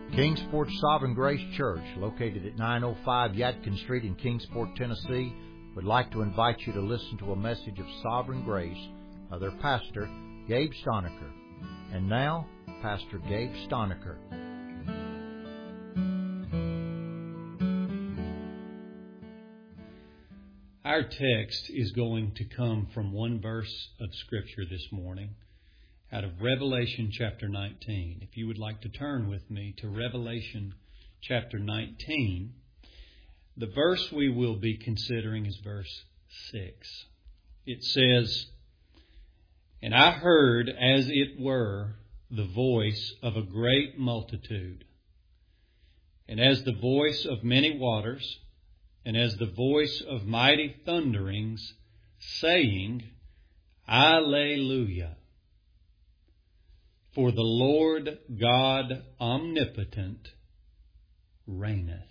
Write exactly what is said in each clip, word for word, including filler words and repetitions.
Kingsport Sovereign Grace Church, located at nine oh five Yadkin Street in Kingsport, Tennessee, would like to invite you to listen to a message of Sovereign Grace of their pastor, Gabe Stonecker. And now, Pastor Gabe Stonecker. Our text is going to come from one verse of Scripture this morning, out of Revelation chapter nineteen. If you would like to turn with me to Revelation chapter nineteen, the verse we will be considering is verse six. It says, "And I heard, as it were, the voice of a great multitude, and as the voice of many waters, and as the voice of mighty thunderings, saying, Alleluia. For the Lord God omnipotent reigneth."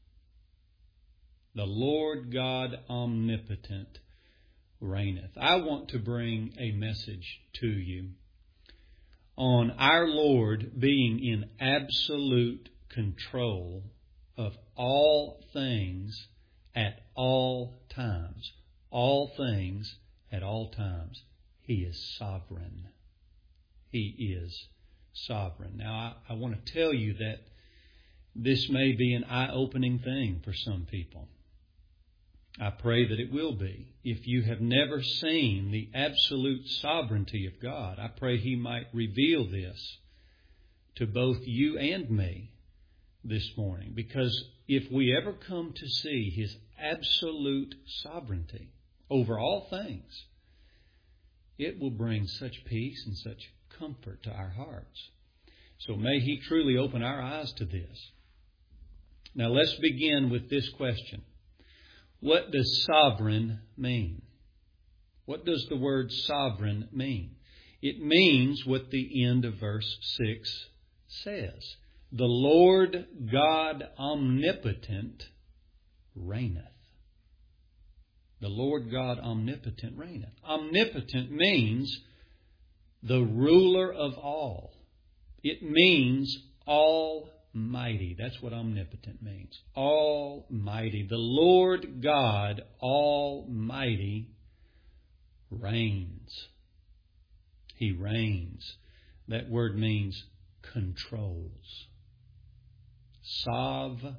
The Lord God omnipotent reigneth. I want to bring a message to you on our Lord being in absolute control of all things at all times. All things at all times. He is sovereign. He is sovereign. Now, I, I want to tell you that this may be an eye-opening thing for some people. I pray that it will be. If you have never seen the absolute sovereignty of God, I pray He might reveal this to both you and me this morning. Because if we ever come to see His absolute sovereignty over all things, it will bring such peace and such comfort to our hearts. So may He truly open our eyes to this. Now let's begin with this question. What does sovereign mean? What does the word sovereign mean? It means what the end of verse six says. The Lord God omnipotent reigneth. The Lord God omnipotent reigneth. Omnipotent means the ruler of all. It means almighty. That's what omnipotent means. Almighty. The Lord God Almighty reigns. He reigns. That word means controls. Sovereign.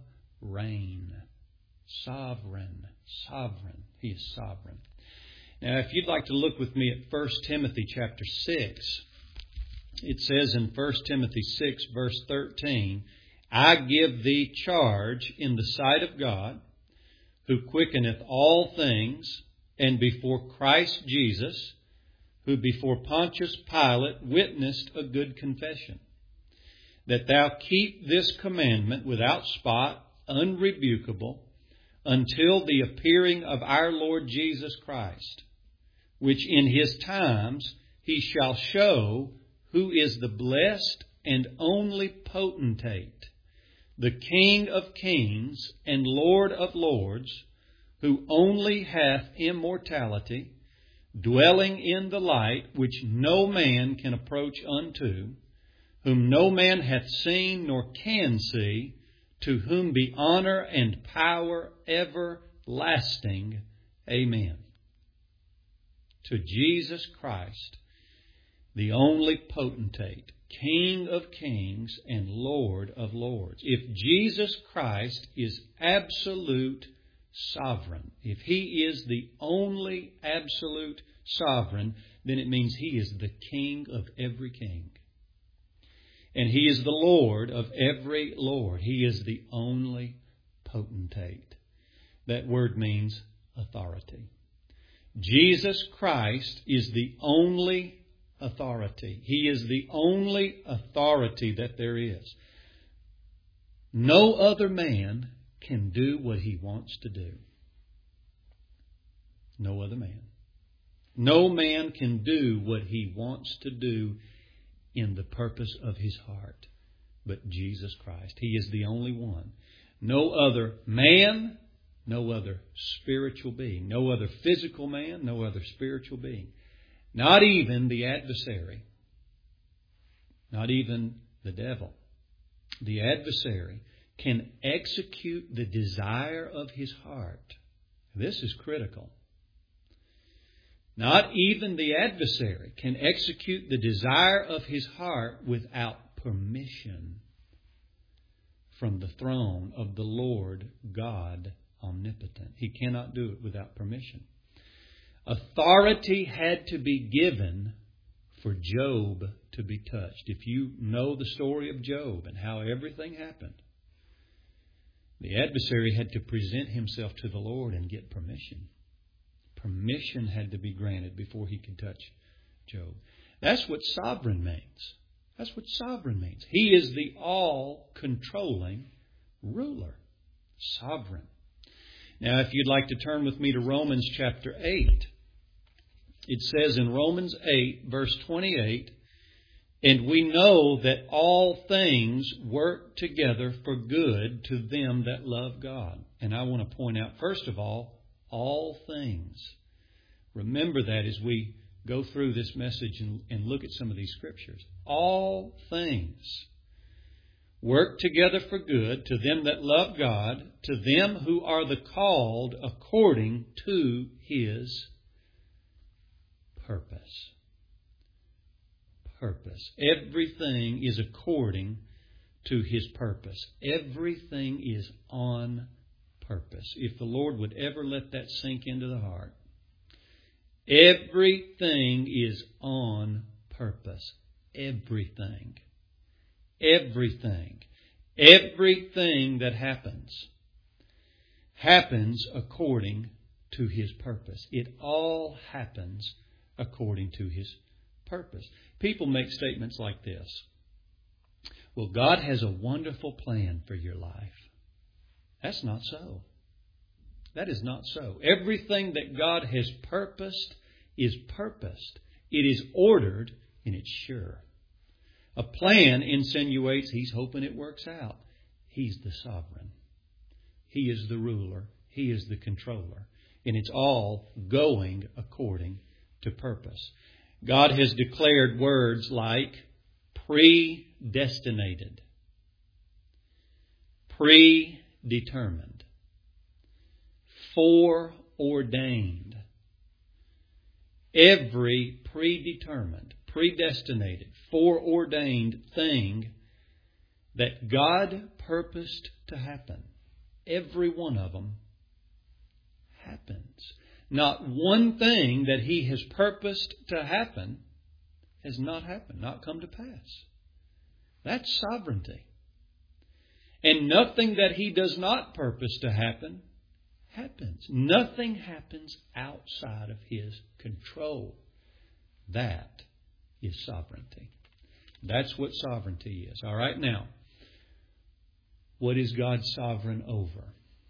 Sovereign. Sovereign. He is sovereign. Now, if you'd like to look with me at First Timothy chapter six, it says in First Timothy six, verse thirteen, "I give thee charge in the sight of God, who quickeneth all things, and before Christ Jesus, who before Pontius Pilate witnessed a good confession, that thou keep this commandment without spot, unrebukable, until the appearing of our Lord Jesus Christ, which in His times He shall show who is the blessed and only potentate, the King of kings and Lord of lords, who only hath immortality, dwelling in the light which no man can approach unto, whom no man hath seen nor can see, to whom be honor and power everlasting. Amen." To Jesus Christ, the only potentate, King of kings and Lord of lords. If Jesus Christ is absolute sovereign, if He is the only absolute sovereign, then it means He is the King of every king. And He is the Lord of every Lord. He is the only potentate. That word means authority. Jesus Christ is the only authority. He is the only authority that there is. No other man can do what He wants to do. No other man. No man can do what he wants to do in the purpose of his heart but Jesus Christ. He is the only one. No other man, no other spiritual being, no other physical man, no other spiritual being. Not even the adversary, not even the devil, the adversary, can execute the desire of his heart. This is critical. Not even the adversary can execute the desire of his heart without permission from the throne of the Lord God omnipotent. He cannot do it without permission. Authority had to be given for Job to be touched. If you know the story of Job and how everything happened, the adversary had to present himself to the Lord and get permission. Permission had to be granted before he could touch Job. That's what sovereign means. That's what sovereign means. He is the all-controlling ruler. Sovereign. Now, if you'd like to turn with me to Romans chapter eight, it says in Romans eight, verse twenty-eight, "And we know that all things work together for good to them that love God." And I want to point out, first of all, all things. Remember that as we go through this message and, and look at some of these scriptures. All things work together for good to them that love God, to them who are the called according to His purpose. Purpose. Everything is according to His purpose. Everything is on purpose. If the Lord would ever let that sink into the heart. Everything is on purpose. Everything. Everything. Everything that happens happens according to His purpose. It all happens according to His purpose. People make statements like this. Well, God has a wonderful plan for your life. That's not so. That is not so. Everything that God has purposed is purposed. It is ordered and it's sure. A plan insinuates He's hoping it works out. He's the sovereign. He is the ruler. He is the controller. And it's all going according to purpose. God has declared words like predestinated, predetermined, foreordained. Every predetermined, predestinated, foreordained thing that God purposed to happen, every one of them happens. Not one thing that He has purposed to happen has not happened, not come to pass. That's sovereignty. And nothing that He does not purpose to happen happens. Nothing happens outside of His control. That is sovereignty. That's what sovereignty is. All right, now, what is God sovereign over?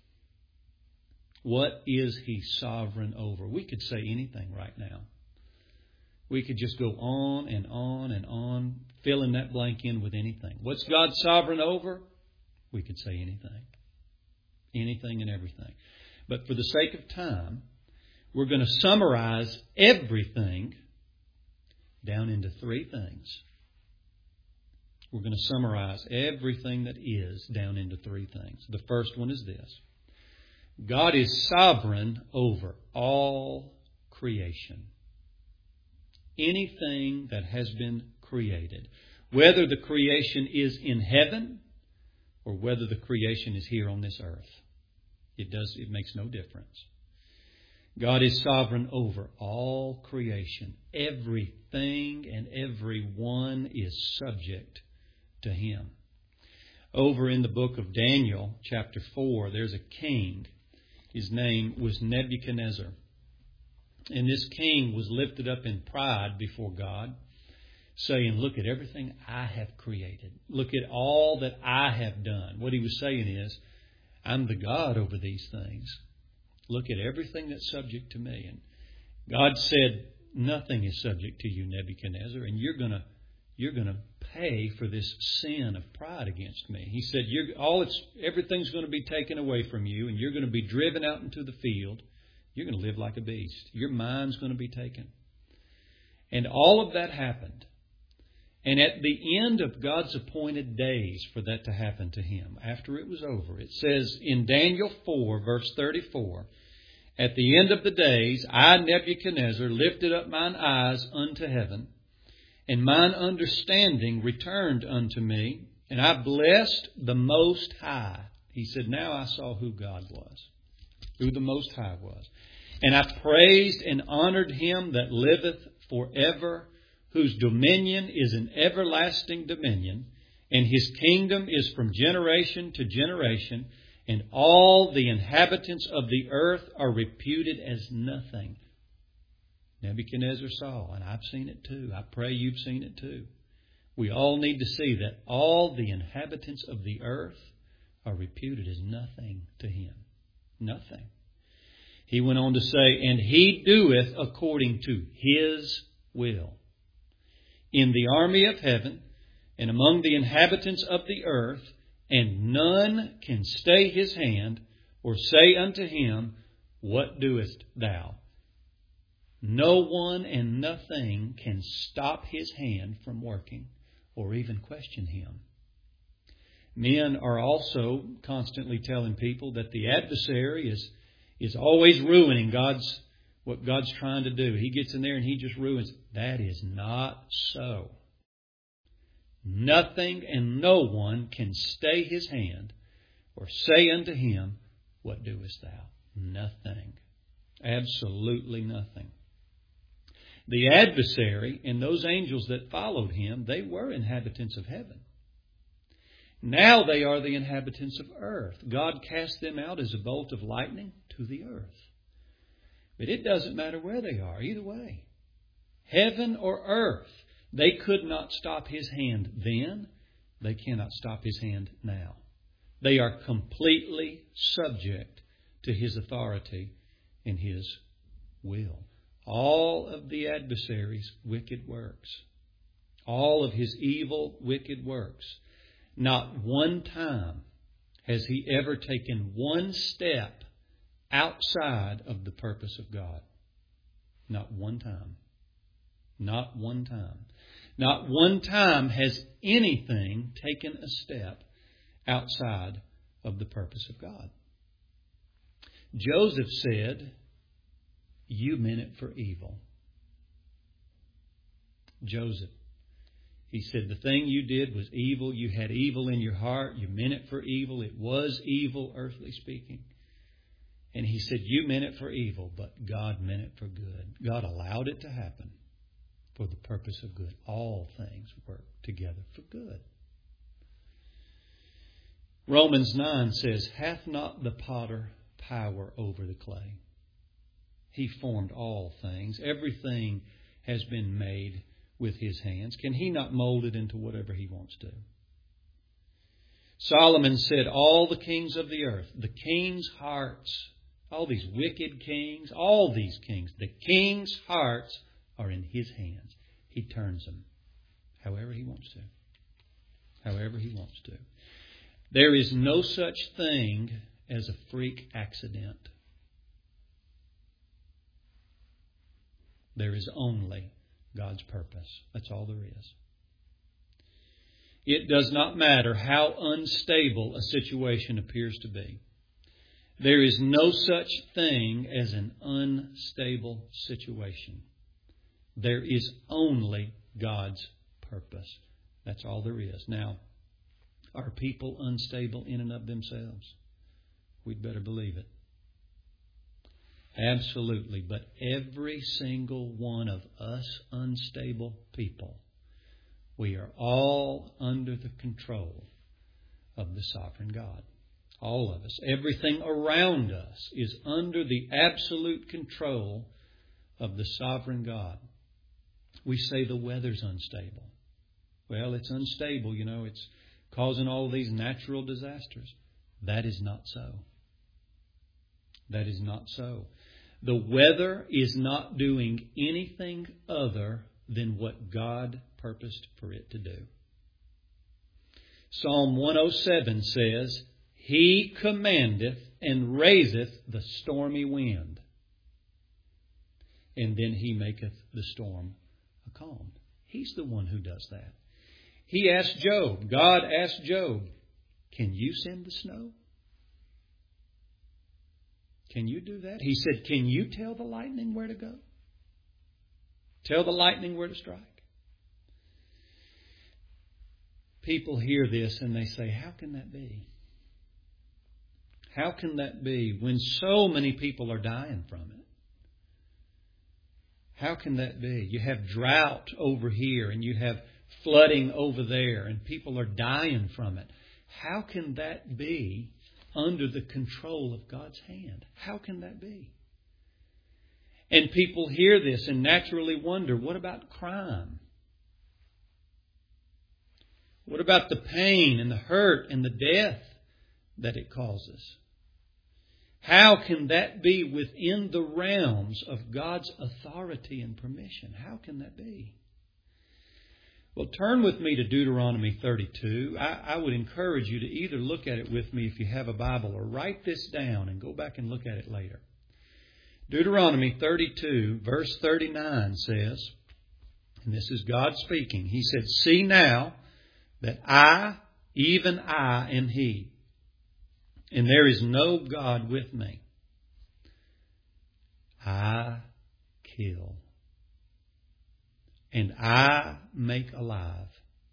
What is He sovereign over? We could say anything right now. We could just go on and on and on, filling that blank in with anything. What's God sovereign over? We could say anything. Anything and everything. But for the sake of time, we're going to summarize everything down into three things. We're going to summarize everything that is down into three things. The first one is this. God is sovereign over all creation. Anything that has been created. Whether the creation is in heaven or whether the creation is here on this earth. It does, it makes no difference. God is sovereign over all creation. Everything and everyone is subject to Him. Over in the book of Daniel, chapter four, there's a king. His name was Nebuchadnezzar. And this king was lifted up in pride before God, saying, look at everything I have created. Look at all that I have done. What he was saying is, I'm the God over these things. Look at everything that's subject to me. And God said, nothing is subject to you, Nebuchadnezzar, and you're going to you're going to pay for this sin of pride against me. He said, you're, all it's everything's going to be taken away from you, and you're going to be driven out into the field. You're going to live like a beast. Your mind's going to be taken. And all of that happened. And at the end of God's appointed days for that to happen to him, after it was over, it says in Daniel four, verse thirty-four, "At the end of the days, I, Nebuchadnezzar, lifted up mine eyes unto heaven, and mine understanding returned unto me, and I blessed the Most High." He said, now I saw who God was, who the Most High was. "And I praised and honored him that liveth forever, whose dominion is an everlasting dominion, and his kingdom is from generation to generation, and all the inhabitants of the earth are reputed as nothing." Nebuchadnezzar saw, and I've seen it too. I pray you've seen it too. We all need to see that all the inhabitants of the earth are reputed as nothing to him. Nothing. He went on to say, "And he doeth according to his will in the army of heaven and among the inhabitants of the earth, and none can stay his hand or say unto him, What doest thou?" No one and nothing can stop his hand from working or even question him. Men are also constantly telling people that the adversary is, is always ruining God's what God's trying to do. He gets in there and he just ruins. That is not so. Nothing and no one can stay his hand or say unto him, What doest thou? Nothing. Absolutely nothing. The adversary and those angels that followed him, they were inhabitants of heaven. Now they are the inhabitants of earth. God cast them out as a bolt of lightning to the earth. But it doesn't matter where they are, either way. Heaven or earth, they could not stop his hand then. They cannot stop his hand now. They are completely subject to his authority and his will. All of the adversary's wicked works, all of his evil, wicked works, not one time has he ever taken one step outside of the purpose of God. Not one time. Not one time. Not one time has anything taken a step outside of the purpose of God. Joseph said, "You meant it for evil." Joseph, he said, the thing you did was evil. You had evil in your heart. You meant it for evil. It was evil, earthly speaking. And he said, you meant it for evil, but God meant it for good. God allowed it to happen for the purpose of good. All things work together for good. Romans nine says, "Hath not the potter power over the clay?" He formed all things. Everything has been made with his hands. Can he not mold it into whatever he wants to? Solomon said, all the kings of the earth, the king's hearts, all these wicked kings, all these kings, the king's hearts are in his hands. He turns them however he wants to. However he wants to. There is no such thing as a freak accident. There is only God's purpose. That's all there is. It does not matter how unstable a situation appears to be. There is no such thing as an unstable situation. There is only God's purpose. That's all there is. Now, are people unstable in and of themselves? We'd better believe it. Absolutely. But every single one of us unstable people, we are all under the control of the sovereign God. All of us. Everything around us is under the absolute control of the sovereign God. We say the weather's unstable. Well, it's unstable, you know, it's causing all these natural disasters. That is not so. That is not so. The weather is not doing anything other than what God purposed for it to do. Psalm one oh seven says, He commandeth and raiseth the stormy wind, and then He maketh the storm a calm. He's the one who does that. He asked Job, God asked Job, can you send the snow? Can you do that? He said, can you tell the lightning where to go? Tell the lightning where to strike. People hear this and they say, how can that be? How can that be when so many people are dying from it? How can that be? You have drought over here and you have flooding over there and people are dying from it. How can that be under the control of God's hand? How can that be? And people hear this and naturally wonder, what about crime? What about the pain and the hurt and the death that it causes? How can that be within the realms of God's authority and permission? How can that be? Well, turn with me to Deuteronomy thirty-two. I, I would encourage you to either look at it with me if you have a Bible or write this down and go back and look at it later. Deuteronomy thirty-two, verse thirty-nine says, and this is God speaking, He said, see now that I, even I, am He, and there is no God with me. I kill, and I make alive.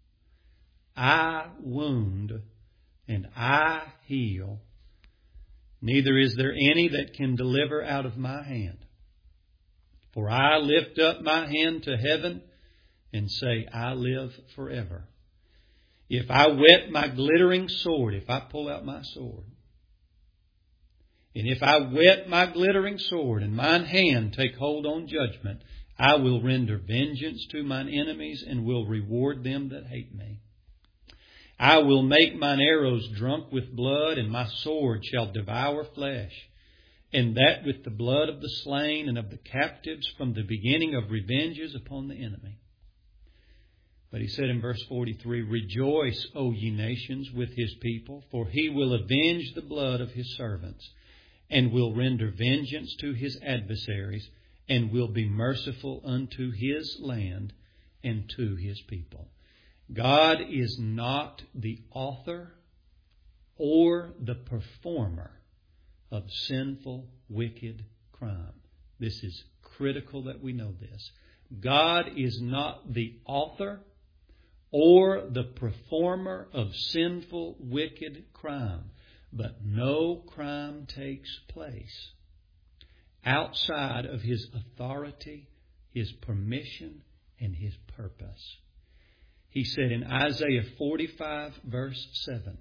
I wound, and I heal. Neither is there any that can deliver out of my hand. For I lift up my hand to heaven and say, I live forever. If I whet my glittering sword, if I pull out my sword, and if I whet my glittering sword, and mine hand take hold on judgment, I will render vengeance to mine enemies, and will reward them that hate me. I will make mine arrows drunk with blood, and my sword shall devour flesh, and that with the blood of the slain and of the captives from the beginning of revenges upon the enemy. But he said in verse forty-three, rejoice, O ye nations, with his people, for he will avenge the blood of his servants, and will render vengeance to his adversaries, and will be merciful unto his land and to his people. God is not the author or the performer of sinful, wicked crime. This is critical that we know this. God is not the author or the performer of sinful, wicked crime. But no crime takes place outside of His authority, His permission, and His purpose. He said in Isaiah forty-five, verse seven,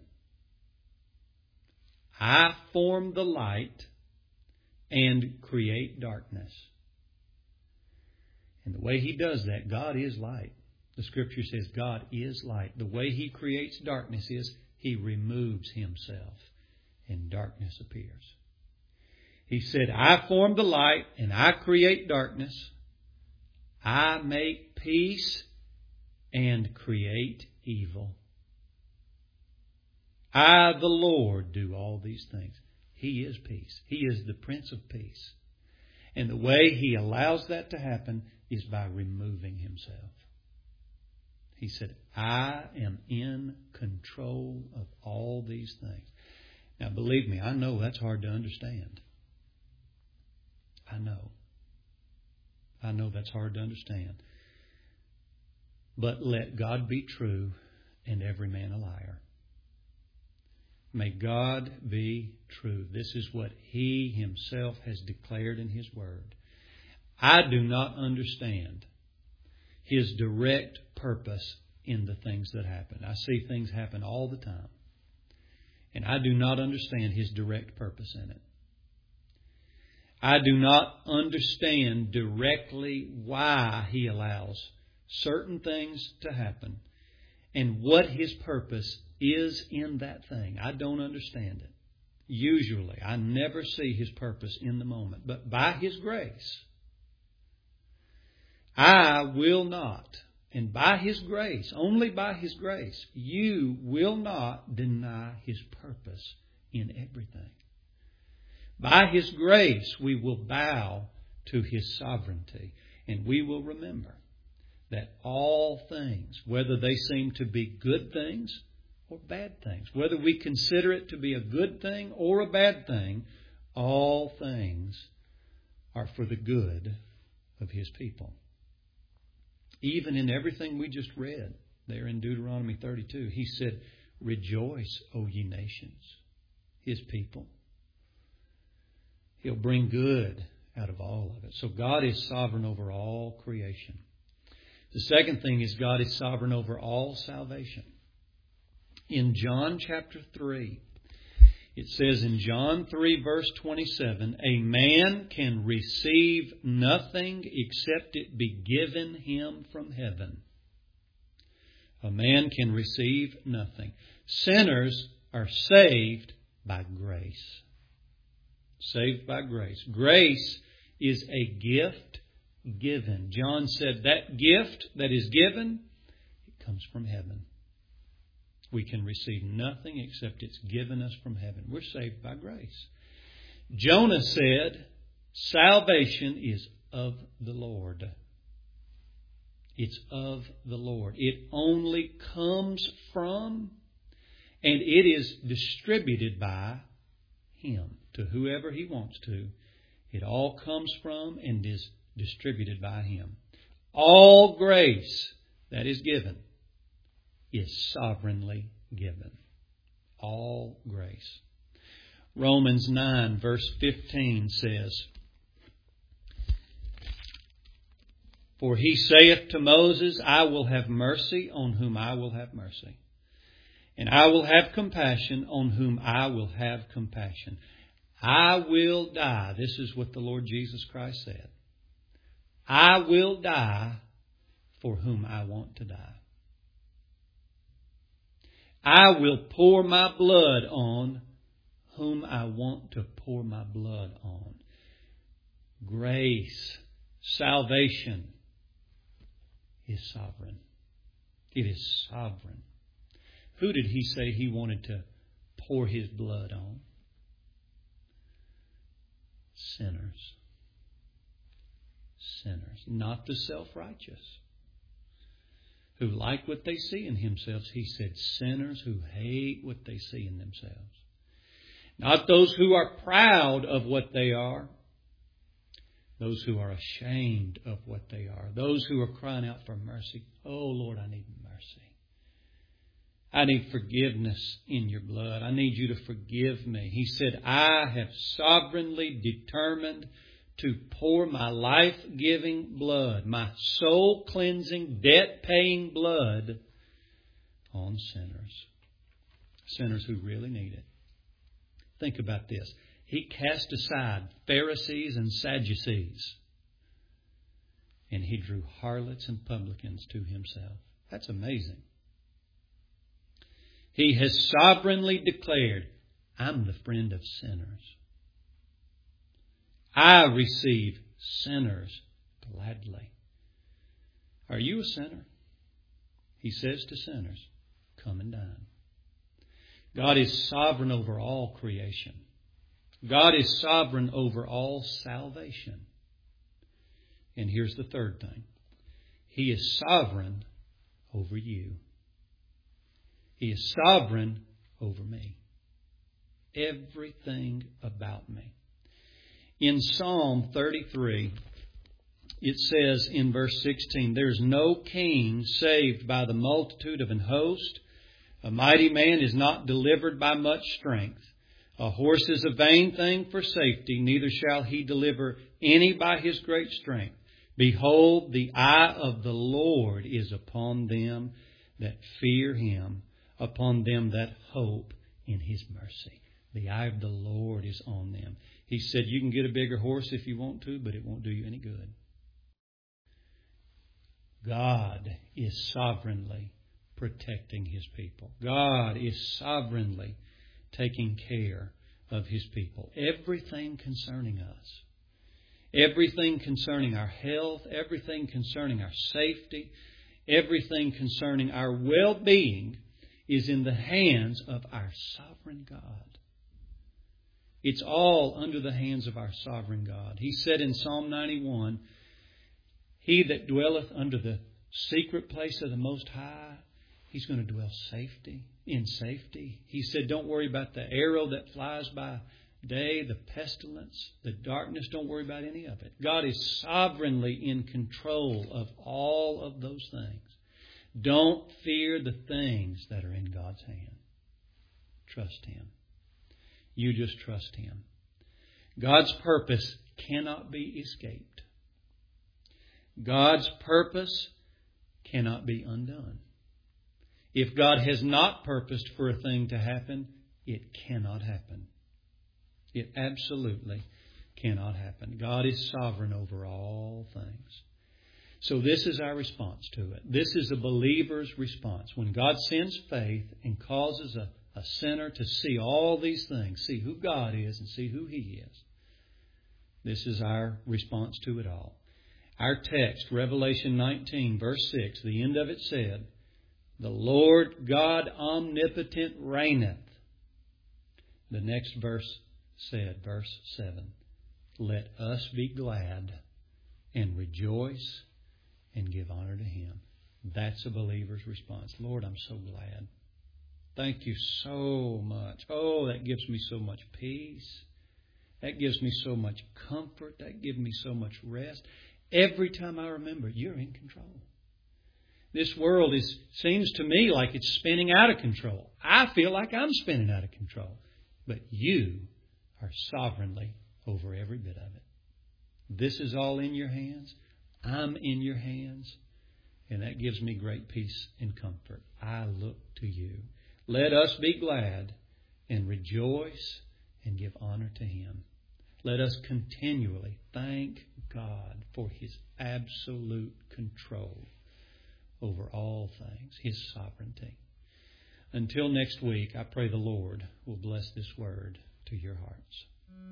I form the light and create darkness. And the way He does that, God is light. The Scripture says God is light. The way He creates darkness is He removes Himself and darkness appears. He said, I form the light and I create darkness. I make peace and create evil. I, the Lord, do all these things. He is peace. He is the Prince of Peace. And the way He allows that to happen is by removing Himself. He said, I am in control of all these things. Now, believe me, I know that's hard to understand. I know. I know that's hard to understand. But let God be true and every man a liar. May God be true. This is what He Himself has declared in His Word. I do not understand His direct purpose in the things that happen. I see things happen all the time. And I do not understand His direct purpose in it. I do not understand directly why He allows certain things to happen and what His purpose is in that thing. I don't understand it. Usually, I never see His purpose in the moment. But by His grace, I will not, and by His grace, only by His grace, you will not deny His purpose in everything. By His grace, we will bow to His sovereignty, and we will remember that all things, whether they seem to be good things or bad things, whether we consider it to be a good thing or a bad thing, all things are for the good of His people. Even in everything we just read there in Deuteronomy thirty-two, He said, "Rejoice, O ye nations," His people. He'll bring good out of all of it. So God is sovereign over all creation. The second thing is God is sovereign over all salvation. In John chapter three, it says in John three verse twenty-seven, "A man can receive nothing except it be given him from heaven." A man can receive nothing. Sinners are saved by grace. Saved by grace. Grace is a gift given. John said that gift that is given, it comes from heaven. We can receive nothing except it's given us from heaven. We're saved by grace. Jonah said, salvation is of the Lord. It's of the Lord. It only comes from and it is distributed by Him to whoever He wants to. It all comes from and is distributed by Him. All grace that is given is sovereignly given. All grace. Romans nine verse fifteen says, "For He saith to Moses, I will have mercy on whom I will have mercy, and I will have compassion on whom I will have compassion. I will die." This is what the Lord Jesus Christ said. "I will die for whom I want to die. I will pour my blood on whom I want to pour my blood on." Grace, salvation is sovereign. It is sovereign. Who did He say He wanted to pour His blood on? Sinners. Sinners. Not the self-righteous, who like what they see in themselves. He said sinners who hate what they see in themselves. Not those who are proud of what they are. Those who are ashamed of what they are. Those who are crying out for mercy. "Oh Lord, I need mercy. I need forgiveness in your blood. I need you to forgive me." He said, "I have sovereignly determined to pour my life-giving blood, my soul-cleansing, debt-paying blood on sinners." Sinners who really need it. Think about this. He cast aside Pharisees and Sadducees, and He drew harlots and publicans to Himself. That's amazing. He has sovereignly declared, "I'm the friend of sinners. I receive sinners gladly." Are you a sinner? He says to sinners, "Come and dine." God is sovereign over all creation. God is sovereign over all salvation. And here's the third thing. He is sovereign over you. He is sovereign over me. Everything about me. In Psalm thirty-three, it says in verse sixteen, "There's no king saved by the multitude of an host. A mighty man is not delivered by much strength. A horse is a vain thing for safety, neither shall he deliver any by his great strength. Behold, the eye of the Lord is upon them that fear Him, upon them that hope in His mercy." The eye of the Lord is on them. He said, you can get a bigger horse if you want to, but it won't do you any good. God is sovereignly protecting His people. God is sovereignly taking care of His people. Everything concerning us, everything concerning our health, everything concerning our safety, everything concerning our well-being is in the hands of our sovereign God. It's all under the hands of our sovereign God. He said in Psalm ninety-one, "He that dwelleth under the secret place of the Most High. He's going to dwell safety, in safety. He said, don't worry about the arrow that flies by day, the pestilence, the darkness. Don't worry about any of it. God is sovereignly in control of all of those things. Don't fear the things that are in God's hand. Trust Him. You just trust Him. God's purpose cannot be escaped. God's purpose cannot be undone. If God has not purposed for a thing to happen, it cannot happen. It absolutely cannot happen. God is sovereign over all things. So this is our response to it. This is a believer's response. When God sends faith and causes a, a sinner to see all these things, see who God is and see who He is, this is our response to it all. Our text, Revelation nineteen, verse six, the end of it said, the Lord God omnipotent reigneth. The next verse said, verse seven, let us be glad and rejoice and give honor to Him. That's a believer's response. Lord, I'm so glad. Thank you so much. Oh, that gives me so much peace. That gives me so much comfort. That gives me so much rest. Every time I remember, you're in control. This world is seems to me like it's spinning out of control. I feel like I'm spinning out of control. But you are sovereignly over every bit of it. This is all in your hands. I'm in your hands. And that gives me great peace and comfort. I look to you. Let us be glad and rejoice and give honor to Him. Let us continually thank God for His absolute control over all things, His sovereignty. Until next week, I pray the Lord will bless this word to your hearts.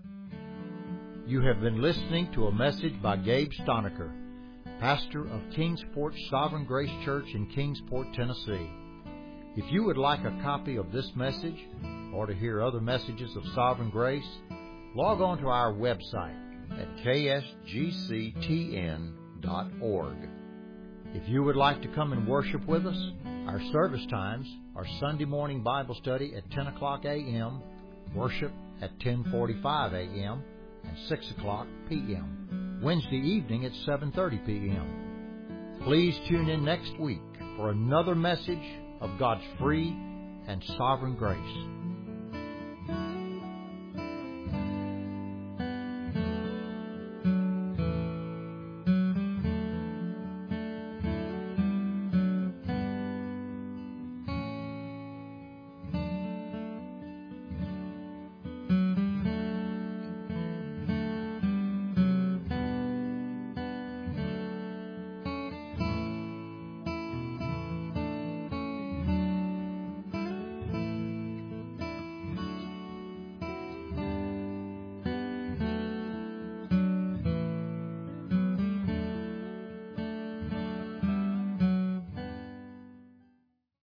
You have been listening to a message by Gabe Stoniker, pastor of Kingsport Sovereign Grace Church in Kingsport, Tennessee. If you would like a copy of this message or to hear other messages of Sovereign Grace, log on to our website at k s g c t n dot org. If you would like to come and worship with us, our service times are Sunday morning Bible study at ten o'clock a.m., worship at ten forty-five a.m., and six o'clock p.m., Wednesday evening at seven thirty p.m. Please tune in next week for another message of God's free and sovereign grace.